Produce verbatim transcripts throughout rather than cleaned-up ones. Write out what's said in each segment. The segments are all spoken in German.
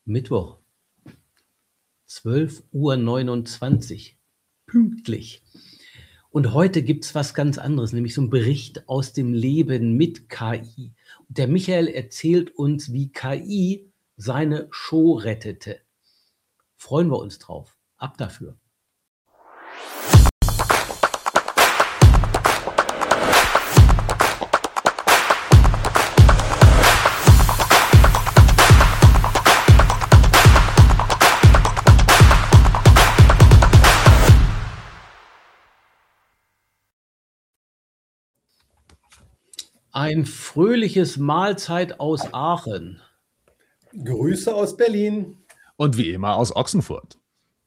Mittwoch, zwölf Uhr neunundzwanzig, pünktlich. Und heute gibt es was ganz anderes, nämlich so ein Bericht aus dem Leben mit K I. Und der Michael erzählt uns, wie K I seine Show rettete. Freuen wir uns drauf. Ab dafür. Ein fröhliches Mahlzeit aus Aachen. Grüße aus Berlin. Und wie immer aus Ochsenfurt.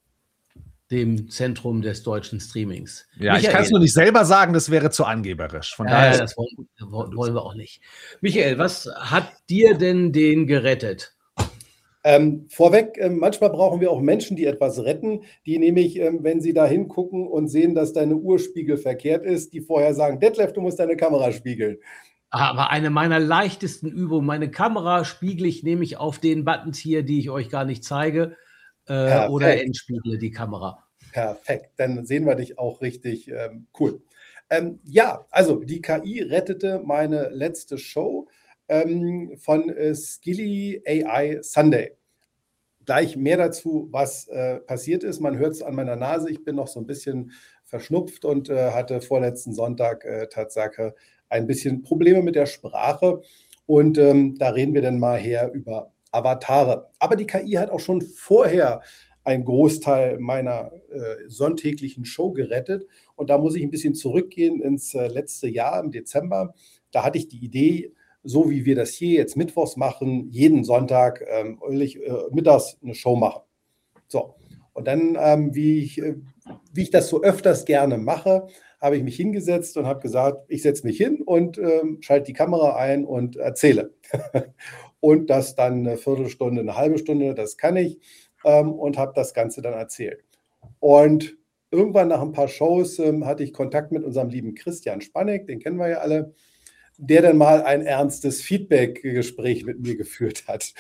Dem Zentrum des deutschen Streamings. Ja, Michael, ich kann es nur nicht selber sagen, das wäre zu angeberisch. Von äh, daher das wollen, wollen wir auch nicht. Michael, was hat dir denn den gerettet? Ähm, vorweg, äh, manchmal brauchen wir auch Menschen, die etwas retten, die nämlich, ähm, wenn sie da hingucken und sehen, dass deine Uhr spiegelverkehrt ist, die vorher sagen, Detlef, du musst deine Kamera spiegeln. Aber eine meiner leichtesten Übungen, meine Kamera spiegle ich nämlich auf den Buttons hier, die ich euch gar nicht zeige, äh, oder entspiegle die Kamera. Perfekt, dann sehen wir dich auch richtig ähm, cool. Ähm, ja, also die K I rettete meine letzte Show ähm, von äh, Skilly A I Sunday. Gleich mehr dazu, was äh, passiert ist. Man hört es an meiner Nase, ich bin noch so ein bisschen verschnupft und äh, hatte vorletzten Sonntag äh, Tatsache ein bisschen Probleme mit der Sprache. Und ähm, da reden wir dann mal her über Avatare. Aber die K I hat auch schon vorher einen Großteil meiner äh, sonntäglichen Show gerettet. Und da muss ich ein bisschen zurückgehen ins äh, letzte Jahr, im Dezember. Da hatte ich die Idee, so wie wir das hier jetzt mittwochs machen, jeden Sonntag ähm, ich, äh, mittags eine Show machen. So, und dann, ähm, wie, ich, äh, wie ich das so öfters gerne mache, habe ich mich hingesetzt und habe gesagt, ich setze mich hin und ähm, schalte die Kamera ein und erzähle. Und das dann eine Viertelstunde, eine halbe Stunde, das kann ich, ähm, und habe das Ganze dann erzählt. Und irgendwann nach ein paar Shows ähm, hatte ich Kontakt mit unserem lieben Christian Spanek, den kennen wir ja alle, der dann mal ein ernstes Feedback-Gespräch mit mir geführt hat.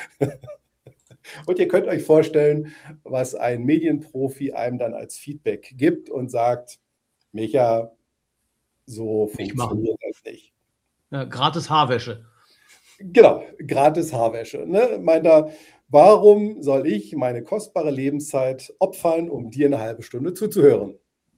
Und ihr könnt euch vorstellen, was ein Medienprofi einem dann als Feedback gibt und sagt, Micha, so funktioniert das nicht. Ja, gratis Haarwäsche. Genau, gratis Haarwäsche. Ne? Meint er, warum soll ich meine kostbare Lebenszeit opfern, um dir eine halbe Stunde zuzuhören?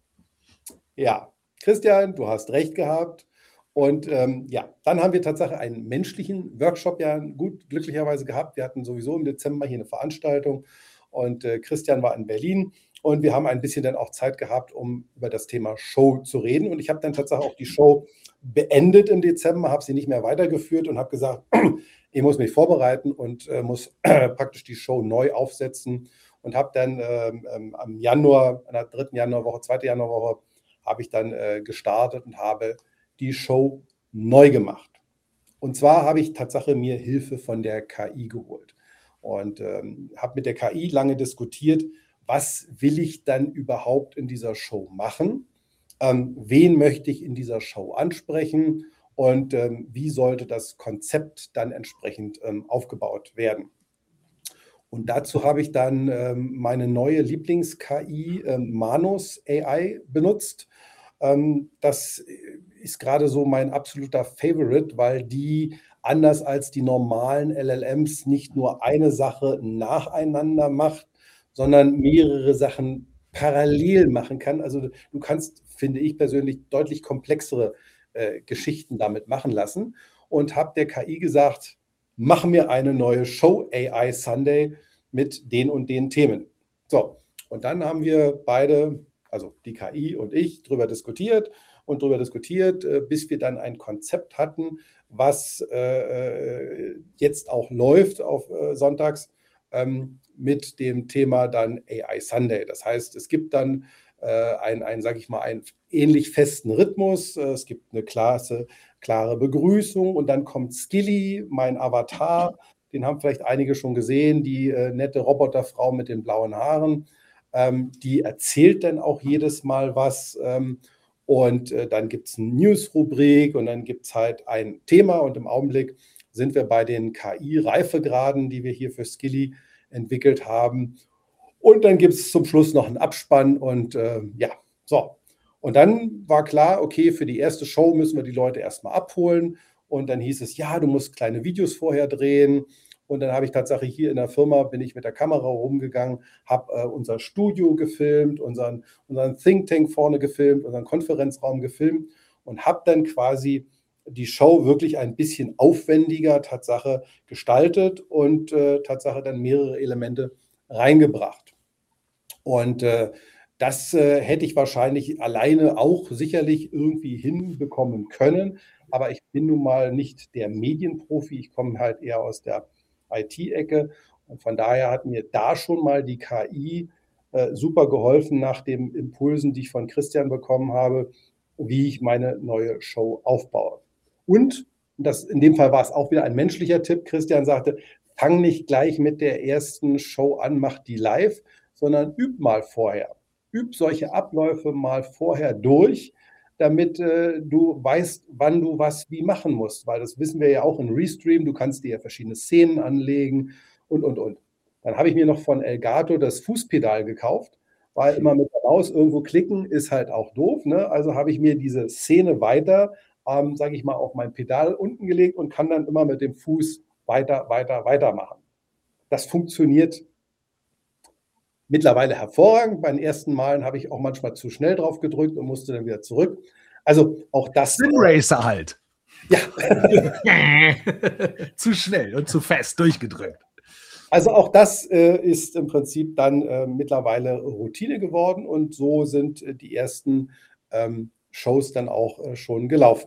Ja, Christian, du hast recht gehabt. Und ähm, ja, dann haben wir tatsächlich einen menschlichen Workshop ja gut glücklicherweise gehabt. Wir hatten sowieso im Dezember hier eine Veranstaltung und äh, Christian war in Berlin. Und wir haben ein bisschen dann auch Zeit gehabt, um über das Thema Show zu reden. Und ich habe dann tatsächlich auch die Show beendet im Dezember, habe sie nicht mehr weitergeführt und habe gesagt, ich muss mich vorbereiten und äh, muss äh, praktisch die Show neu aufsetzen. Und habe dann ähm, ähm, am Januar, an der dritten Januarwoche, zweite Januarwoche, habe ich dann äh, gestartet und habe die Show neu gemacht. Und zwar habe ich tatsächlich mir Hilfe von der K I geholt. Und ähm, habe mit der K I lange diskutiert, was will ich dann überhaupt in dieser Show machen? Ähm, wen möchte ich in dieser Show ansprechen? Und ähm, wie sollte das Konzept dann entsprechend ähm, aufgebaut werden? Und dazu habe ich dann ähm, meine neue Lieblings-K I, ähm, Manus A I, benutzt. Ähm, das ist gerade so mein absoluter Favorite, weil die anders als die normalen L L Ms nicht nur eine Sache nacheinander macht, sondern mehrere Sachen parallel machen kann. Also du kannst, finde ich persönlich, deutlich komplexere äh, Geschichten damit machen lassen. Und habe der K I gesagt, mach mir eine neue Show A I Sunday mit den und den Themen. So, und dann haben wir beide, also die K I und ich, darüber diskutiert und darüber diskutiert, äh, bis wir dann ein Konzept hatten, was äh, jetzt auch läuft auf äh, sonntags, ähm, mit dem Thema dann A I Sunday. Das heißt, es gibt dann äh, einen, ein, sage ich mal, einen ähnlich festen Rhythmus. Es gibt eine klare, klare Begrüßung und dann kommt Skilly, mein Avatar. Den haben vielleicht einige schon gesehen, die äh, nette Roboterfrau mit den blauen Haaren. Ähm, die erzählt dann auch jedes Mal was. Ähm, und äh, dann gibt es eine News-Rubrik und dann gibt es halt ein Thema. Und im Augenblick sind wir bei den K I-Reifegraden, die wir hier für Skilly entwickelt haben. Und dann gibt es zum Schluss noch einen Abspann und äh, ja, so. Und dann war klar, okay, für die erste Show müssen wir die Leute erstmal abholen. Und dann hieß es, ja, du musst kleine Videos vorher drehen. Und dann habe ich tatsächlich hier in der Firma, bin ich mit der Kamera rumgegangen, habe äh, unser Studio gefilmt, unseren, unseren Think Tank vorne gefilmt, unseren Konferenzraum gefilmt und habe dann quasi die Show wirklich ein bisschen aufwendiger Tatsache gestaltet und äh, Tatsache dann mehrere Elemente reingebracht. Und äh, das äh, hätte ich wahrscheinlich alleine auch sicherlich irgendwie hinbekommen können. Aber ich bin nun mal nicht der Medienprofi. Ich komme halt eher aus der I T-Ecke. Und von daher hat mir da schon mal die K I äh, super geholfen nach den Impulsen, die ich von Christian bekommen habe, wie ich meine neue Show aufbaue. Und das, in dem Fall war es auch wieder ein menschlicher Tipp. Christian sagte, fang nicht gleich mit der ersten Show an, mach die live, sondern üb mal vorher. Üb solche Abläufe mal vorher durch, damit äh, du weißt, wann du was wie machen musst. Weil das wissen wir ja auch in Restream. Du kannst dir ja verschiedene Szenen anlegen und, und, und. Dann habe ich mir noch von Elgato das Fußpedal gekauft, weil immer mit der Maus irgendwo klicken ist halt auch doof. Ne? Also habe ich mir diese Szene weiter, ähm, sage ich mal, auf mein Pedal unten gelegt und kann dann immer mit dem Fuß weiter, weiter, weitermachen. Das funktioniert mittlerweile hervorragend. Bei den ersten Malen habe ich auch manchmal zu schnell drauf gedrückt und musste dann wieder zurück. Also auch das. Sim Racer halt. Ja. Zu schnell und zu fest durchgedrückt. Also auch das äh, ist im Prinzip dann äh, mittlerweile Routine geworden und so sind äh, die ersten ähm, Shows dann auch äh, schon gelaufen.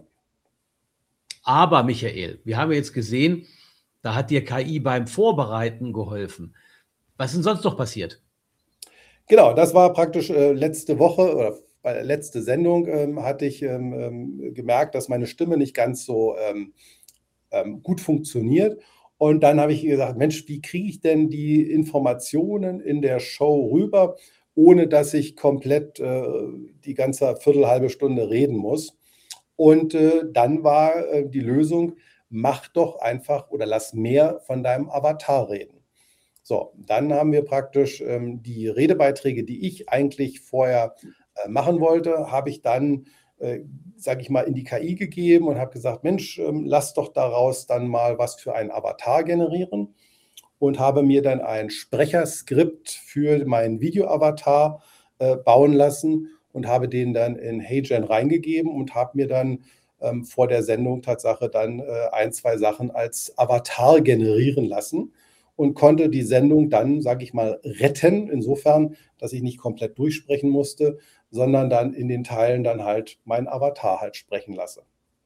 Aber Michael, wir haben jetzt gesehen, da hat dir K I beim Vorbereiten geholfen. Was ist denn sonst noch passiert? Genau, das war praktisch äh, letzte Woche oder bei der letzten Sendung ähm, hatte ich ähm, ähm, gemerkt, dass meine Stimme nicht ganz so ähm, ähm, gut funktioniert. Und dann habe ich gesagt, Mensch, wie kriege ich denn die Informationen in der Show rüber, ohne dass ich komplett äh, die ganze Viertel, halbe Stunde reden muss. Und äh, dann war äh, die Lösung, mach doch einfach oder lass mehr von deinem Avatar reden. So, dann haben wir praktisch ähm, die Redebeiträge, die ich eigentlich vorher äh, machen wollte, habe ich dann, äh, sage ich mal, in die K I gegeben und habe gesagt, Mensch, ähm, lass doch daraus dann mal was für einen Avatar generieren und habe mir dann ein Sprecherskript für meinen Video-Avatar äh, bauen lassen und habe den dann in HeyGen reingegeben und habe mir dann ähm, vor der Sendung Tatsache dann äh, ein, zwei Sachen als Avatar generieren lassen und konnte die Sendung dann, sage ich mal, retten, insofern, dass ich nicht komplett durchsprechen musste, sondern dann in den Teilen dann halt meinen Avatar halt sprechen lasse.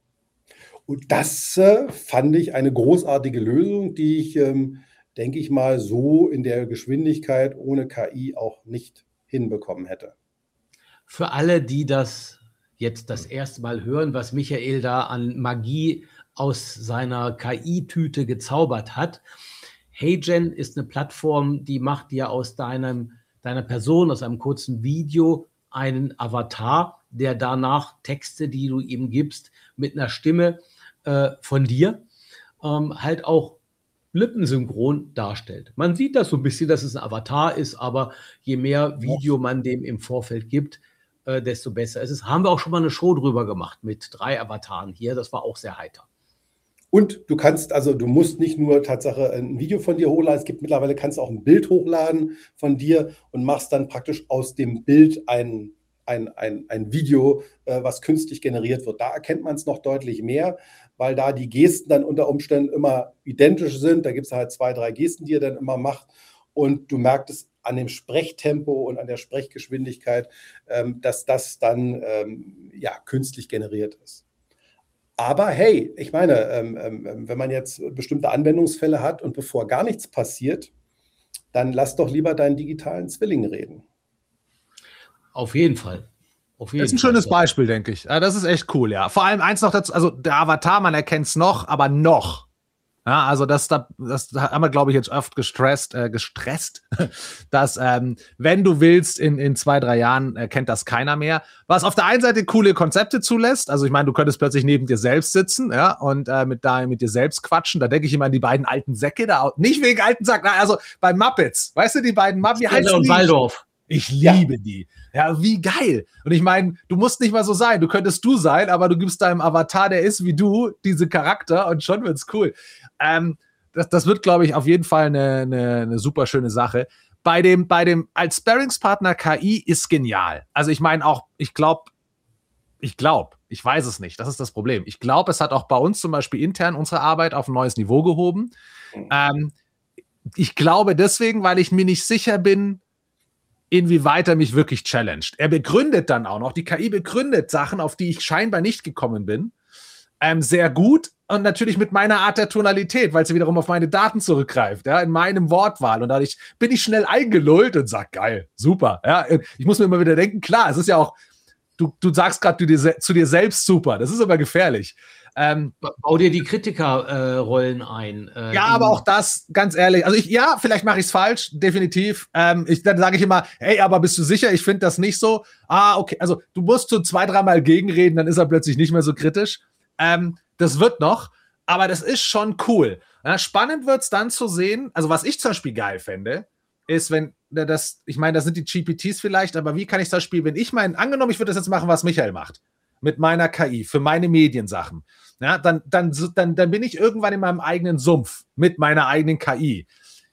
Und das äh, fand ich eine großartige Lösung, die ich, ähm, denke ich mal, so in der Geschwindigkeit ohne K I auch nicht hinbekommen hätte. Für alle, die das jetzt das erste Mal hören, was Michael da an Magie aus seiner K I-Tüte gezaubert hat. HeyGen ist eine Plattform, die macht dir aus deinem, deiner Person, aus einem kurzen Video einen Avatar, der danach Texte, die du ihm gibst, mit einer Stimme äh, von dir ähm, halt auch lippensynchron darstellt. Man sieht das so ein bisschen, dass es ein Avatar ist, aber je mehr Video man dem im Vorfeld gibt, äh, desto besser ist es. Haben wir auch schon mal eine Show drüber gemacht mit drei Avataren hier. Das war auch sehr heiter. Und du kannst, also du musst nicht nur Tatsache ein Video von dir hochladen, es gibt mittlerweile, kannst du auch ein Bild hochladen von dir und machst dann praktisch aus dem Bild ein, ein, ein, ein Video, äh, was künstlich generiert wird. Da erkennt man es noch deutlich mehr, weil da die Gesten dann unter Umständen immer identisch sind. Da gibt es halt zwei, drei Gesten, die er dann immer macht und du merkst es an dem Sprechtempo und an der Sprechgeschwindigkeit, ähm, dass das dann ähm, ja, künstlich generiert ist. Aber hey, ich meine, ähm, ähm, wenn man jetzt bestimmte Anwendungsfälle hat und bevor gar nichts passiert, dann lass doch lieber deinen digitalen Zwilling reden. Auf jeden Fall. Auf jeden das ist ein Fall. schönes Beispiel, denke ich. Das ist echt cool, ja. Vor allem eins noch dazu, also der Avatar, man erkennt es noch, aber noch Ja, also das, das, das haben wir, glaube ich, jetzt oft gestresst, äh, gestresst, dass ähm, wenn du willst, in, in zwei, drei Jahren äh, kennt das keiner mehr. Was auf der einen Seite coole Konzepte zulässt, also ich meine, du könntest plötzlich neben dir selbst sitzen, ja, und äh, mit, da, mit dir selbst quatschen. Da denke ich immer an die beiden alten Säcke da, nicht wegen alten Sack, also bei Muppets, weißt du, die beiden Muppets, wie heißen und die? Waldorf. Ich liebe ja. die. Ja, wie geil. Und ich meine, du musst nicht mal so sein. Du könntest du sein, aber du gibst deinem Avatar, der ist wie du, diese Charakter und schon wird's cool. Ähm, das, das wird, glaube ich, auf jeden Fall eine, eine, eine super schöne Sache. Bei dem, bei dem als Sparringspartner K I ist genial. Also ich meine auch, ich glaube, ich glaube, ich weiß es nicht. Das ist das Problem. Ich glaube, es hat auch bei uns zum Beispiel intern unsere Arbeit auf ein neues Niveau gehoben. Mhm. Ähm, ich glaube deswegen, weil ich mir nicht sicher bin, inwieweit er mich wirklich challenged. Er begründet dann auch noch, die K I begründet Sachen, auf die ich scheinbar nicht gekommen bin, ähm, sehr gut und natürlich mit meiner Art der Tonalität, weil sie wiederum auf meine Daten zurückgreift, ja, in meinem Wortwahl und dadurch bin ich schnell eingelullt und sag, geil, super, ja, ich muss mir immer wieder denken, klar, es ist ja auch, du, du sagst gerade dir, zu dir selbst super, das ist aber gefährlich. Ähm, Bau dir die Kritikerrollen äh, ein. Äh, ja, aber auch das, ganz ehrlich, also ich, ja, vielleicht mache ich es falsch, definitiv. Ähm, ich, dann sage ich immer, hey, aber bist du sicher? Ich finde das nicht so. Ah, okay, also du musst so zwei, dreimal gegenreden, dann ist er plötzlich nicht mehr so kritisch. Ähm, das wird noch, aber das ist schon cool. Ja, spannend wird es dann zu sehen, also was ich zum Beispiel geil fände, ist, wenn das, ich meine, das sind die G P Ts vielleicht, aber wie kann ich das Spiel, wenn ich meinen, angenommen, ich würde das jetzt machen, was Michael macht, mit meiner K I, für meine Mediensachen, ja, dann, dann, dann, dann bin ich irgendwann in meinem eigenen Sumpf mit meiner eigenen K I.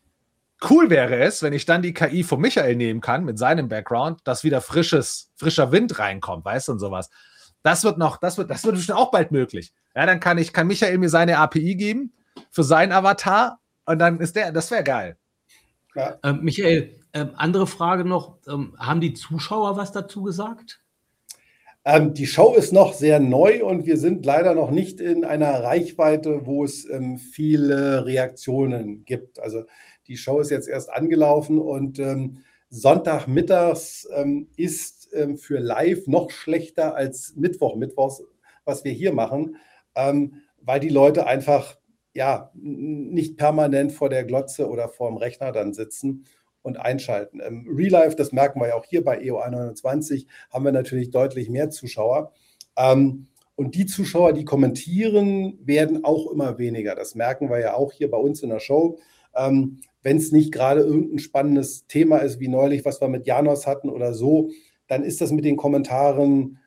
Cool wäre es, wenn ich dann die K I von Michael nehmen kann, mit seinem Background, dass wieder frisches, frischer Wind reinkommt, weißt du, und sowas. Das wird noch, das wird, das wird bestimmt auch bald möglich. Ja, dann kann ich, kann Michael mir seine A P I geben für seinen Avatar und dann ist der, das wäre geil. Ja. Ähm, Michael, ähm, andere Frage noch, ähm, haben die Zuschauer was dazu gesagt? Ähm, die Show ist noch sehr neu und wir sind leider noch nicht in einer Reichweite, wo es ähm, viele Reaktionen gibt. Also die Show ist jetzt erst angelaufen und ähm, Sonntagmittags ähm, ist ähm, für live noch schlechter als Mittwoch, Mittwochs, was wir hier machen, ähm, weil die Leute einfach ja nicht permanent vor der Glotze oder vor dem Rechner dann sitzen und einschalten. Im Real Life, das merken wir ja auch hier bei E O A neunundzwanzig, haben wir natürlich deutlich mehr Zuschauer. Ähm, und die Zuschauer, die kommentieren, werden auch immer weniger. Das merken wir ja auch hier bei uns in der Show. Ähm, wenn es nicht gerade irgendein spannendes Thema ist, wie neulich, was wir mit Janos hatten oder so, dann ist das mit den Kommentaren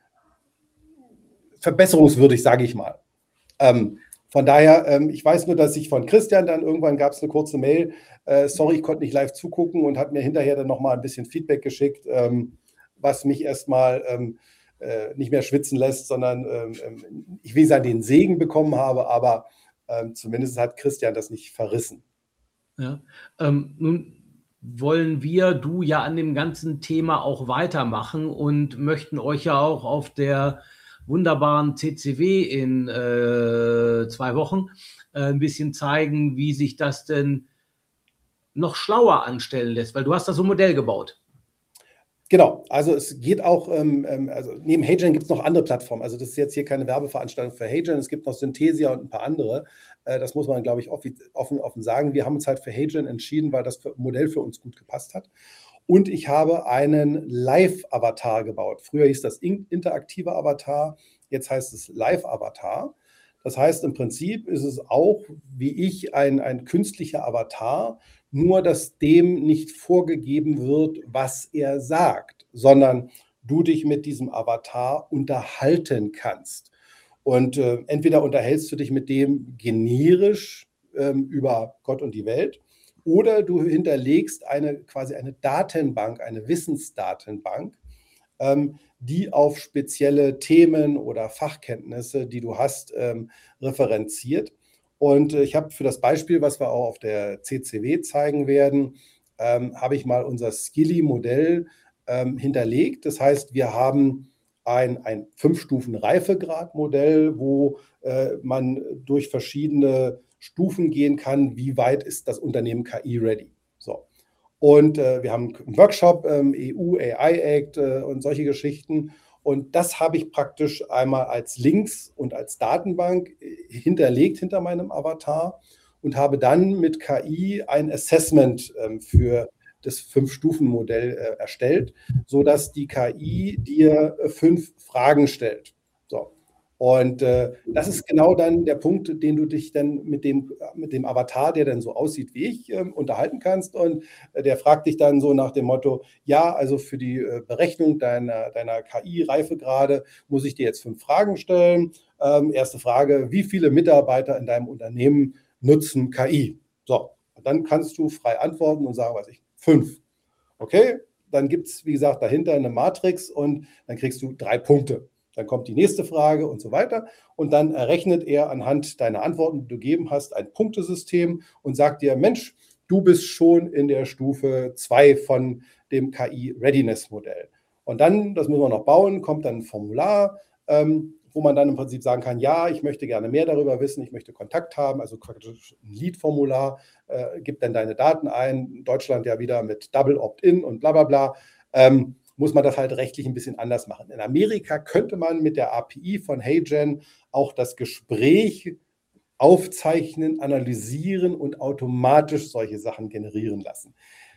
verbesserungswürdig, sage ich mal. Ähm, Von daher, ähm, ich weiß nur, dass ich von Christian dann irgendwann gab es eine kurze Mail, äh, sorry, ich konnte nicht live zugucken und hat mir hinterher dann nochmal ein bisschen Feedback geschickt, ähm, was mich erstmal ähm, äh, nicht mehr schwitzen lässt, sondern ähm, ich will sagen, den Segen bekommen habe, aber ähm, zumindest hat Christian das nicht verrissen. Ja, ähm, nun wollen wir, du ja an dem ganzen Thema auch weitermachen und möchten euch ja auch auf der wunderbaren C C W in äh, zwei Wochen äh, ein bisschen zeigen, wie sich das denn noch schlauer anstellen lässt, weil du hast da so ein Modell gebaut. Genau, also es geht auch, ähm, also neben HeyGen gibt es noch andere Plattformen. Also das ist jetzt hier keine Werbeveranstaltung für HeyGen, es gibt noch Synthesia und ein paar andere. Äh, das muss man, glaube ich, offen, offen sagen. Wir haben uns halt für HeyGen entschieden, weil das Modell für uns gut gepasst hat. Und ich habe einen Live-Avatar gebaut. Früher hieß das interaktiver Avatar, jetzt heißt es Live-Avatar. Das heißt, im Prinzip ist es auch, wie ich, ein, ein künstlicher Avatar, nur dass dem nicht vorgegeben wird, was er sagt, sondern du dich mit diesem Avatar unterhalten kannst. Und äh, entweder unterhältst du dich mit dem generisch ähm, über Gott und die Welt, oder du hinterlegst eine quasi eine Datenbank, eine Wissensdatenbank, ähm, die auf spezielle Themen oder Fachkenntnisse, die du hast, ähm, referenziert. Und äh, ich habe für das Beispiel, was wir auch auf der C C W zeigen werden, ähm, habe ich mal unser Skilly-Modell ähm, hinterlegt. Das heißt, wir haben ein, ein Fünf-Stufen-Reifegrad-Modell, wo äh, man durch verschiedene Stufen gehen kann, wie weit ist das Unternehmen K I-ready. So. Und äh, wir haben einen Workshop, ähm, E U A I Act äh, und solche Geschichten. Und das habe ich praktisch einmal als Links und als Datenbank hinterlegt hinter meinem Avatar. und habe dann mit K I ein Assessment ähm, für das Fünf-Stufen-Modell äh, erstellt, sodass die K I dir äh, fünf Fragen stellt. So. Und äh, das ist genau dann der Punkt, den du dich dann mit dem, mit dem Avatar, der dann so aussieht wie ich, äh, unterhalten kannst. Und äh, der fragt dich dann so nach dem Motto, ja, also für die äh, Berechnung deiner, deiner K I-Reifegrade muss ich dir jetzt fünf Fragen stellen. Ähm, erste Frage, wie viele Mitarbeiter in deinem Unternehmen nutzen K I? So, und dann kannst du frei antworten und sagen, was ich, fünf. Okay, dann gibt es, wie gesagt, dahinter eine Matrix und dann kriegst du drei Punkte. Dann kommt die nächste Frage und so weiter. Und dann errechnet er anhand deiner Antworten, die du gegeben hast, ein Punktesystem und sagt dir, Mensch, du bist schon in der Stufe zwei von dem K I-Readiness-Modell. Und dann, das müssen wir noch bauen, kommt dann ein Formular, ähm, wo man dann im Prinzip sagen kann, ja, ich möchte gerne mehr darüber wissen, ich möchte Kontakt haben, also praktisch ein Lead-Formular, äh, gib dann deine Daten ein, in Deutschland ja wieder mit Double Opt-in und bla bla bla, ähm, muss man das halt rechtlich ein bisschen anders machen. In Amerika könnte man mit der A P I von HeyGen auch das Gespräch aufzeichnen, analysieren und automatisch solche Sachen generieren lassen.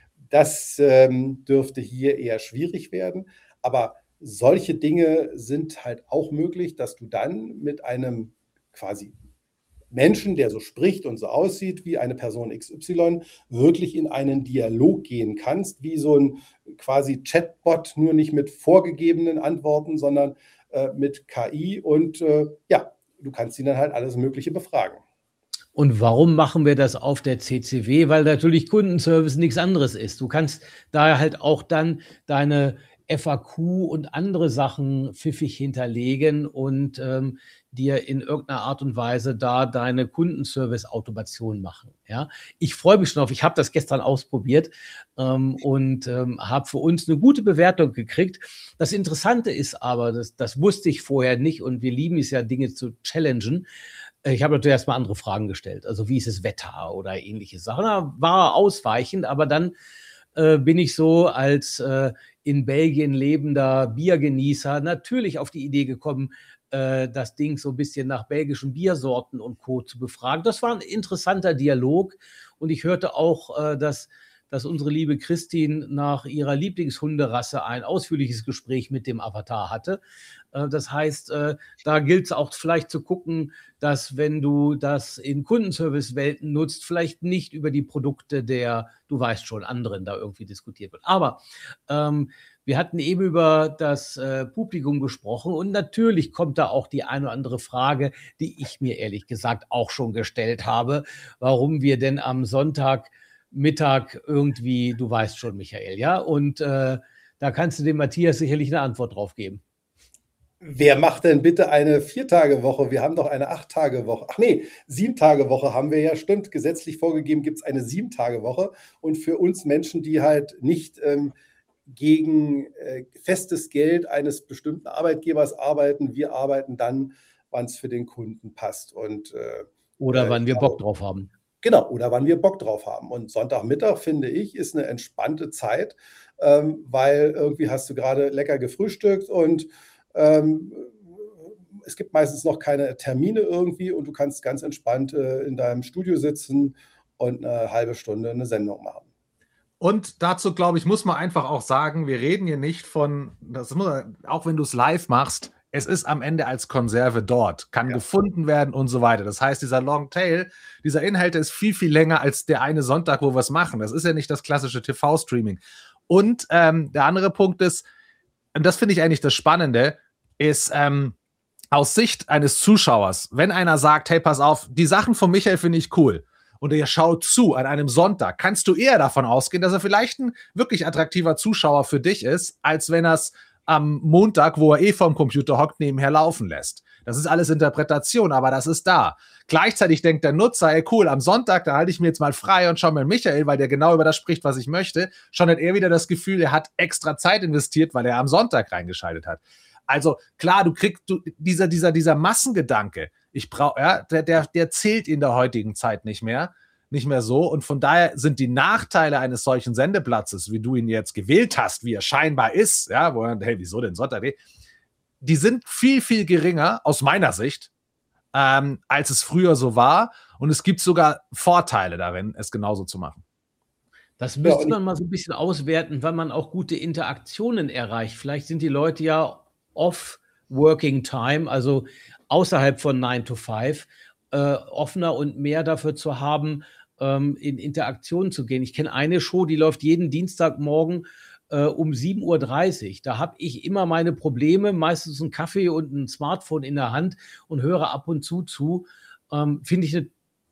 Das ähm, dürfte hier eher schwierig werden, aber solche Dinge sind halt auch möglich, dass du dann mit einem quasi Menschen, der so spricht und so aussieht wie eine Person X Y, wirklich in einen Dialog gehen kannst, wie so ein quasi Chatbot, nur nicht mit vorgegebenen Antworten, sondern äh, mit K I und äh, ja, du kannst ihn dann halt alles Mögliche befragen. Und warum machen wir das auf der C C W? Weil natürlich Kundenservice nichts anderes ist. Du kannst da halt auch dann deine F A Q und andere Sachen pfiffig hinterlegen und ähm, dir in irgendeiner Art und Weise da deine Kundenservice-Automation machen. Ja? Ich freue mich schon auf, ich habe das gestern ausprobiert ähm, und ähm, habe für uns eine gute Bewertung gekriegt. Das Interessante ist aber, das, das wusste ich vorher nicht und wir lieben es ja, Dinge zu challengen. Ich habe natürlich erstmal andere Fragen gestellt, also wie ist das Wetter oder ähnliche Sachen. Da war ausweichend, aber dann äh, bin ich so als äh, in Belgien lebender Biergenießer natürlich auf die Idee gekommen, äh, das Ding so ein bisschen nach belgischen Biersorten und Co. zu befragen. Das war ein interessanter Dialog und ich hörte auch, äh, dass, dass unsere liebe Christine nach ihrer Lieblingshunderasse ein ausführliches Gespräch mit dem Avatar hatte. Äh, das heißt, äh, da gilt es auch vielleicht zu gucken, dass wenn du das in Kundenservice-Welten nutzt, vielleicht nicht über die Produkte der, du weißt schon, anderen da irgendwie diskutiert wird. Aber ähm, wir hatten eben über das äh, Publikum gesprochen und natürlich kommt da auch die eine oder andere Frage, die ich mir ehrlich gesagt auch schon gestellt habe, warum wir denn am Sonntagmittag irgendwie, du weißt schon, Michael, ja, und äh, da kannst du dem Matthias sicherlich eine Antwort drauf geben. Wer macht denn bitte eine Vier-Tage-Woche? Wir haben doch eine Acht-Tage-Woche. Ach nee, Sieben-Tage-Woche haben wir ja, stimmt. Gesetzlich vorgegeben gibt es eine Sieben-Tage-Woche. Und für uns Menschen, die halt nicht ähm, gegen äh, festes Geld eines bestimmten Arbeitgebers arbeiten, wir arbeiten dann, wann es für den Kunden passt. Und, äh, oder äh, wann wir Bock drauf haben. Genau, oder wann wir Bock drauf haben. Und Sonntagmittag, finde ich, ist eine entspannte Zeit, ähm, weil irgendwie hast du gerade lecker gefrühstückt und Ähm, es gibt meistens noch keine Termine irgendwie und du kannst ganz entspannt äh, in deinem Studio sitzen und eine halbe Stunde eine Sendung machen. Und dazu, glaube ich, muss man einfach auch sagen, wir reden hier nicht von, das muss, auch wenn du es live machst, es ist am Ende als Konserve dort, kann ja gefunden werden und so weiter. Das heißt, dieser Long Tail, dieser Inhalt ist viel, viel länger als der eine Sonntag, wo wir es machen. Das ist ja nicht das klassische T V-Streaming. Und ähm, der andere Punkt ist, und das finde ich eigentlich das Spannende, ist ähm, aus Sicht eines Zuschauers, wenn einer sagt, hey, pass auf, die Sachen von Michael finde ich cool und er schaut zu an einem Sonntag, kannst du eher davon ausgehen, dass er vielleicht ein wirklich attraktiver Zuschauer für dich ist, als wenn er es am Montag, wo er eh vorm Computer hockt, nebenher laufen lässt. Das ist alles Interpretation, aber das ist da. Gleichzeitig denkt der Nutzer, ey cool, am Sonntag, da halte ich mir jetzt mal frei und schaue mir Michael, weil der genau über das spricht, was ich möchte. Schon hat er wieder das Gefühl, er hat extra Zeit investiert, weil er am Sonntag reingeschaltet hat. Also klar, du kriegst du, dieser, dieser, dieser Massengedanke, ich brauche, ja, der, der, der zählt in der heutigen Zeit nicht mehr, nicht mehr so. Und von daher sind die Nachteile eines solchen Sendeplatzes, wie du ihn jetzt gewählt hast, wie er scheinbar ist, ja, wo er, hey, wieso denn Sonntag? Die sind viel, viel geringer aus meiner Sicht, ähm, als es früher so war. und es gibt sogar Vorteile darin, es genauso zu machen. Das müsste ja, man mal so ein bisschen auswerten, weil man auch gute Interaktionen erreicht. Vielleicht sind die Leute ja off Working Time, also außerhalb von nine to five, äh, offener und mehr dafür zu haben, ähm, in Interaktion zu gehen. Ich kenne eine Show, die läuft jeden Dienstagmorgen äh, um sieben Uhr dreißig. Da habe ich immer meine Probleme, meistens einen Kaffee und ein Smartphone in der Hand und höre ab und zu zu. Ähm, Finde ich eine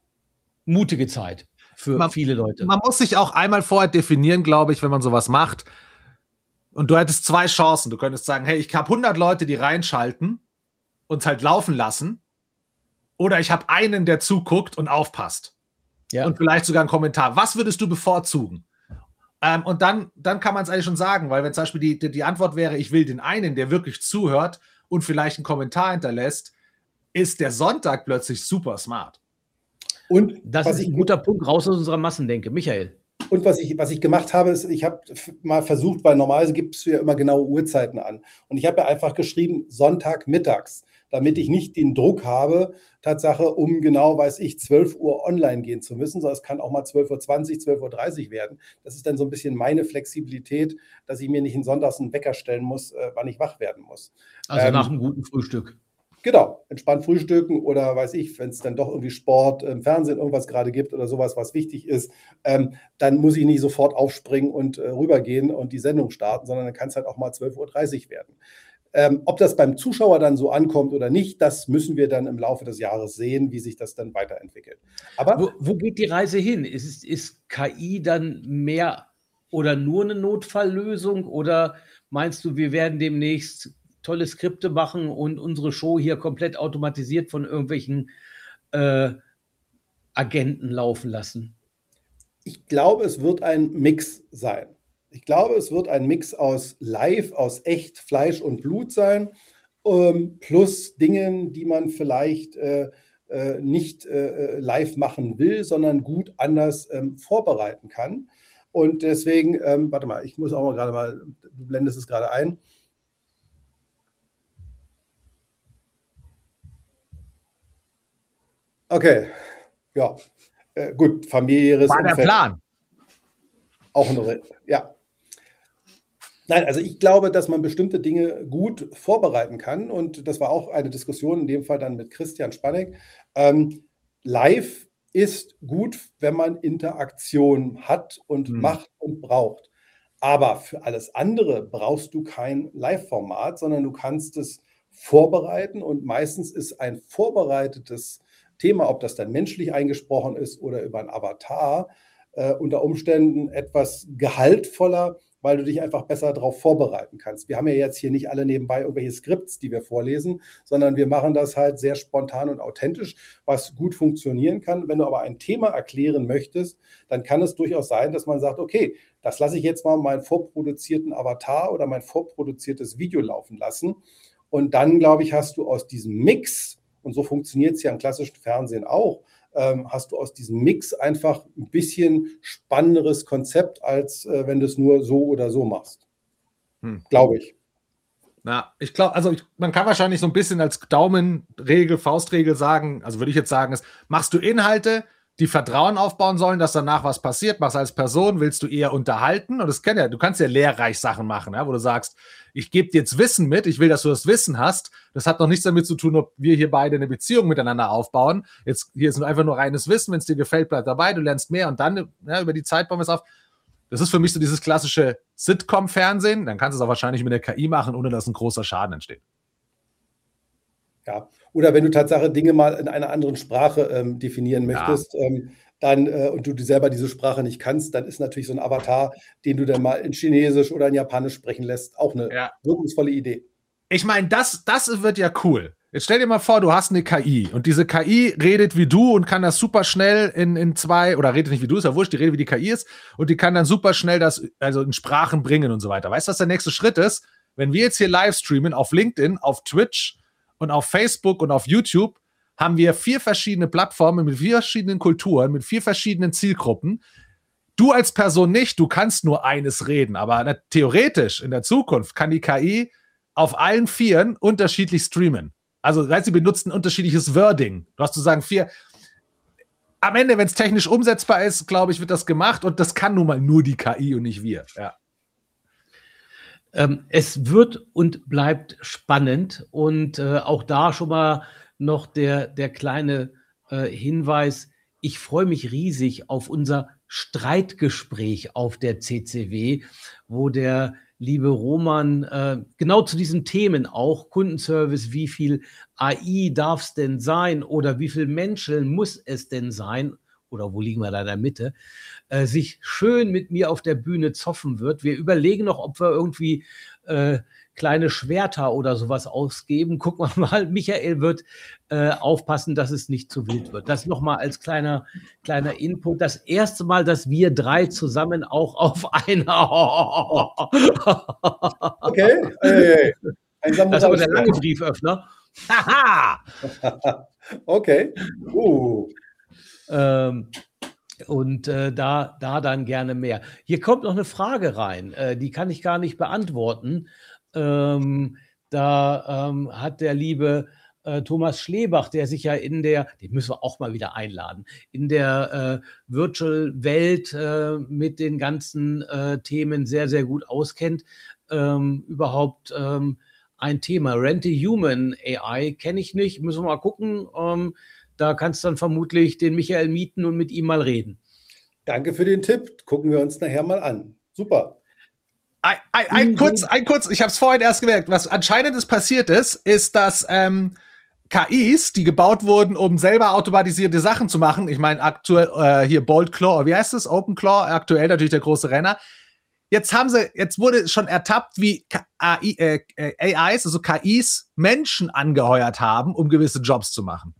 mutige Zeit für man, viele Leute. Man muss sich auch einmal vorher definieren, glaube ich, wenn man sowas macht. Und du hättest zwei Chancen. Du könntest sagen, hey, ich habe hundert Leute, die reinschalten und es halt laufen lassen. Oder ich habe einen, der zuguckt und aufpasst. Ja. Und vielleicht sogar einen Kommentar. Was würdest du bevorzugen? Ähm, und dann, dann kann man es eigentlich schon sagen, weil wenn zum Beispiel die, die, die Antwort wäre, ich will den einen, der wirklich zuhört und vielleicht einen Kommentar hinterlässt, ist der Sonntag plötzlich super smart. Und das ist ein guter Punkt, raus aus unserer Massendenke. Michael. Und was ich, was ich gemacht habe, ist, ich habe mal versucht, weil normalerweise gibst du ja immer genaue Uhrzeiten an. Und ich habe ja einfach geschrieben, Sonntag mittags, damit ich nicht den Druck habe, Tatsache, um genau, weiß ich, zwölf Uhr online gehen zu müssen, sondern es kann auch mal zwölf Uhr zwanzig, zwölf Uhr dreißig werden. Das ist dann so ein bisschen meine Flexibilität, dass ich mir nicht in Sonntags einen Wecker stellen muss, äh, wann ich wach werden muss. Also ähm, nach einem guten Frühstück. Genau, entspannt frühstücken oder weiß ich, wenn es dann doch irgendwie Sport im Fernsehen irgendwas gerade gibt oder sowas, was wichtig ist, ähm, dann muss ich nicht sofort aufspringen und äh, rübergehen und die Sendung starten, sondern dann kann es halt auch mal zwölf Uhr dreißig werden. Ähm, ob das beim Zuschauer dann so ankommt oder nicht, das müssen wir dann im Laufe des Jahres sehen, wie sich das dann weiterentwickelt. Aber wo, wo geht die Reise hin? Ist, ist K I dann mehr oder nur eine Notfalllösung oder meinst du, wir werden demnächst tolle Skripte machen und unsere Show hier komplett automatisiert von irgendwelchen äh, Agenten laufen lassen? Ich glaube, es wird ein Mix sein. Ich glaube, es wird ein Mix aus Live, aus echt Fleisch und Blut sein, ähm, plus Dingen, die man vielleicht äh, äh, nicht äh, live machen will, sondern gut anders ähm, vorbereiten kann. Und deswegen, ähm, warte mal, ich muss auch mal gerade mal, du blendest es gerade ein. Okay, ja, äh, gut, familiäres War der Umfeld. Plan. Auch eine, ja. Nein, also ich glaube, dass man bestimmte Dinge gut vorbereiten kann und das war auch eine Diskussion, in dem Fall dann mit Christian Spanek. Ähm, live ist gut, wenn man Interaktion hat und hm. macht und braucht. Aber für alles andere brauchst du kein Live-Format, sondern du kannst es vorbereiten und meistens ist ein vorbereitetes Thema, ob das dann menschlich eingesprochen ist oder über ein Avatar, äh, unter Umständen etwas gehaltvoller, weil du dich einfach besser darauf vorbereiten kannst. Wir haben ja jetzt hier nicht alle nebenbei irgendwelche Skripts, die wir vorlesen, sondern wir machen das halt sehr spontan und authentisch, was gut funktionieren kann. Wenn du aber ein Thema erklären möchtest, dann kann es durchaus sein, dass man sagt, okay, das lasse ich jetzt mal meinen vorproduzierten Avatar oder mein vorproduziertes Video laufen lassen. Und dann, glaube ich, hast du aus diesem Mix, und so funktioniert es ja im klassischen Fernsehen auch, ähm, hast du aus diesem Mix einfach ein bisschen spannenderes Konzept, als äh, wenn du es nur so oder so machst. Hm. Glaube ich. Na, ich glaube, also ich, man kann wahrscheinlich so ein bisschen als Daumenregel, Faustregel sagen, also würde ich jetzt sagen, ist, machst du Inhalte, die Vertrauen aufbauen sollen, dass danach was passiert, machst als Person, willst du eher unterhalten und das kennt ja, du kannst ja lehrreich Sachen machen, ja, wo du sagst, ich gebe dir jetzt Wissen mit, ich will, dass du das Wissen hast, das hat noch nichts damit zu tun, ob wir hier beide eine Beziehung miteinander aufbauen, jetzt hier ist einfach nur reines Wissen, wenn es dir gefällt, bleib dabei, du lernst mehr und dann ja, über die Zeit bauen wir es auf. Das ist für mich so dieses klassische Sitcom-Fernsehen, dann kannst du es auch wahrscheinlich mit der K I machen, ohne dass ein großer Schaden entsteht. Ja, oder wenn du Tatsache Dinge mal in einer anderen Sprache ähm, definieren möchtest, ja. ähm, dann äh, und du selber diese Sprache nicht kannst, dann ist natürlich so ein Avatar, den du dann mal in Chinesisch oder in Japanisch sprechen lässt, auch eine ja. wirkungsvolle Idee. Ich meine, das, das wird ja cool. Jetzt stell dir mal vor, du hast eine K I und diese K I redet wie du und kann das super schnell in, in zwei, oder redet nicht wie du, ist ja wurscht, die redet wie die K I ist und die kann dann super schnell das also in Sprachen bringen und so weiter. Weißt du, was der nächste Schritt ist? Wenn wir jetzt hier live streamen auf LinkedIn, auf Twitch und auf Facebook und auf YouTube, haben wir vier verschiedene Plattformen mit vier verschiedenen Kulturen, mit vier verschiedenen Zielgruppen. Du als Person nicht, du kannst nur eines reden, aber na, theoretisch in der Zukunft kann die K I auf allen Vieren unterschiedlich streamen. Also, das heißt, sie benutzen unterschiedliches Wording. Du hast zu sagen, vier. am Ende, wenn es technisch umsetzbar ist, glaube ich, wird das gemacht und das kann nun mal nur die K I und nicht wir. Ja. Ähm, es wird und bleibt spannend und äh, auch da schon mal noch der, der kleine äh, Hinweis, ich freue mich riesig auf unser Streitgespräch auf der C C W, wo der liebe Roman äh, genau zu diesen Themen auch, Kundenservice, wie viel A I darf es denn sein oder wie viel Menschen muss es denn sein oder wo liegen wir da in der Mitte, äh, sich schön mit mir auf der Bühne zoffen wird. Wir überlegen noch, ob wir irgendwie äh, kleine Schwerter oder sowas ausgeben. Gucken wir mal, Michael wird äh, aufpassen, dass es nicht zu wild wird. Das nochmal als kleiner, kleiner Input. Das erste Mal, dass wir drei zusammen auch auf einer... Okay. Hey, hey. Das ist aber der lange Brieföffner. Okay. Uh. Ähm, und äh, da, da dann gerne mehr. Hier kommt noch eine Frage rein, äh, die kann ich gar nicht beantworten. Ähm, da ähm, hat der liebe äh, Thomas Schlebach, der sich ja in der, den müssen wir auch mal wieder einladen, in der äh, Virtual-Welt äh, mit den ganzen äh, Themen sehr, sehr gut auskennt. Ähm, überhaupt ähm, ein Thema. Rent-a-Human A I kenne ich nicht, müssen wir mal gucken. Ähm, Da kannst du dann vermutlich den Michael mieten und mit ihm mal reden. Danke für den Tipp. Gucken wir uns nachher mal an. Super. Ein, ein, ein kurz, ein kurz, ich habe es vorhin erst gemerkt, was anscheinend passiert ist, ist, dass ähm, K Is, die gebaut wurden, um selber automatisierte Sachen zu machen, ich meine aktuell äh, hier Bolt Claw, wie heißt es? Open Claw, aktuell natürlich der große Renner. Jetzt haben sie, jetzt wurde schon ertappt, wie A I, äh, A Is, also K Is, Menschen angeheuert haben, um gewisse Jobs zu machen.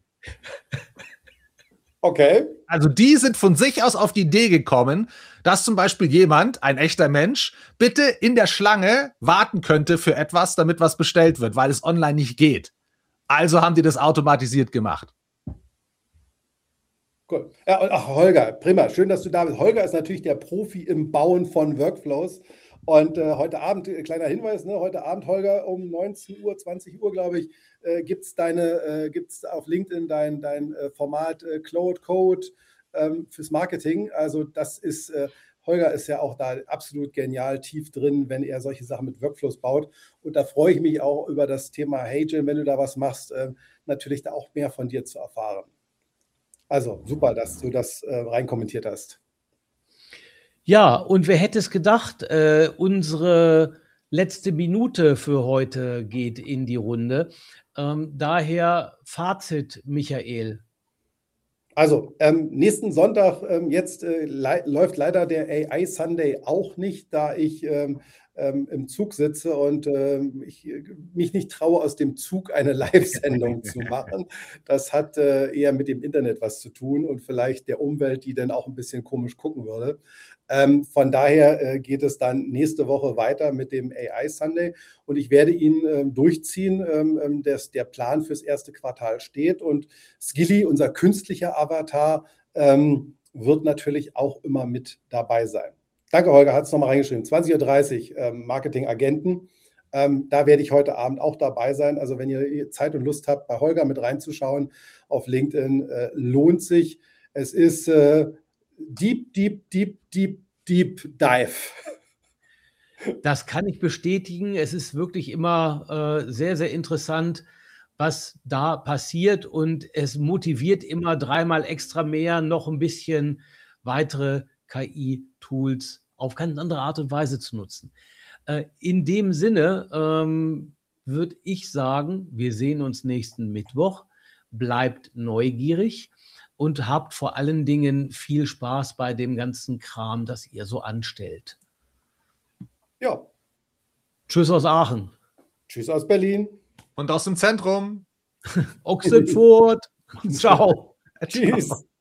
Okay. Also die sind von sich aus auf die Idee gekommen, dass zum Beispiel jemand, ein echter Mensch, bitte in der Schlange warten könnte für etwas, damit was bestellt wird, weil es online nicht geht. Also haben die das automatisiert gemacht. Cool. Ja, und ach, Holger, prima, schön, dass du da bist. Holger ist natürlich der Profi im Bauen von Workflows. Und äh, heute Abend, äh, kleiner Hinweis, ne, heute Abend, Holger, um neunzehn Uhr, zwanzig Uhr, glaube ich, äh, gibt es deine, äh, gibt's auf LinkedIn dein, dein äh, Format äh, Cloud Code ähm, fürs Marketing. Also das ist, äh, Holger ist ja auch da absolut genial tief drin, wenn er solche Sachen mit Workflows baut. Und da freue ich mich auch über das Thema Hagel, wenn du da was machst, äh, natürlich da auch mehr von dir zu erfahren. Also super, dass du das äh, reinkommentiert hast. Ja, und wer hätte es gedacht, äh, unsere letzte Minute für heute geht in die Runde. Ähm, daher Fazit, Michael. Also ähm, nächsten Sonntag, ähm, jetzt äh, le läuft leider der A I Sunday auch nicht, da ich ähm, ähm, im Zug sitze und ähm, ich mich nicht traue, aus dem Zug eine Live-Sendung zu machen. Das hat äh, eher mit dem Internet was zu tun und vielleicht der Umwelt, die dann auch ein bisschen komisch gucken würde. Ähm, von daher äh, geht es dann nächste Woche weiter mit dem A I Sunday und ich werde ihn ähm, durchziehen. Ähm, des, der Plan fürs erste Quartal steht und Skilly, unser künstlicher Avatar, ähm, wird natürlich auch immer mit dabei sein. Danke, Holger, hat es nochmal reingeschrieben. zwanzig Uhr dreißig, ähm, Marketing-Agenten. Ähm, da werde ich heute Abend auch dabei sein. Also wenn ihr Zeit und Lust habt, bei Holger mit reinzuschauen auf LinkedIn, äh, lohnt sich. Es ist äh, Deep, Deep, Deep, Deep, Deep Dive. Das kann ich bestätigen. Es ist wirklich immer äh, sehr, sehr interessant, was da passiert und es motiviert immer dreimal extra mehr, noch ein bisschen weitere K I-Tools auf ganz andere Art und Weise zu nutzen. Äh, in dem Sinne ähm, würde ich sagen, wir sehen uns nächsten Mittwoch. Bleibt neugierig und habt vor allen Dingen viel Spaß bei dem ganzen Kram, das ihr so anstellt. Ja. Tschüss aus Aachen. Tschüss aus Berlin. Und aus dem Zentrum. Ochsenfurt. Ciao. Tschüss.